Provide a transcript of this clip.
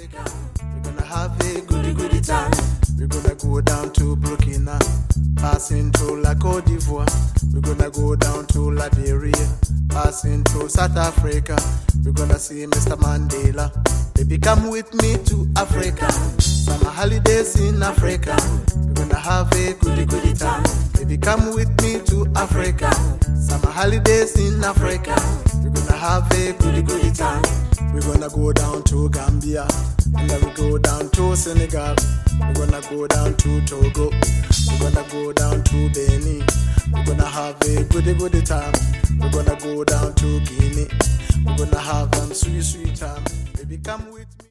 Africa. We're gonna have a goody time. We're gonna go down to Burkina, passing through La Côte d'Ivoire. We're gonna go down to Liberia, passing through South Africa. We're gonna see Mr. Mandela. Baby, come with me to Africa. Summer holidays in Africa. We're gonna have a goody time. Baby, come with me to Africa. Summer holidays in Africa. We're gonna have a goody time. We're gonna go down to Gambia, and then we go down to Senegal. We're gonna go down to Togo. We're gonna go down to Benin. We're gonna have a goody time. We're gonna go down to Guinea. We're gonna have sweet time. Baby, come with me.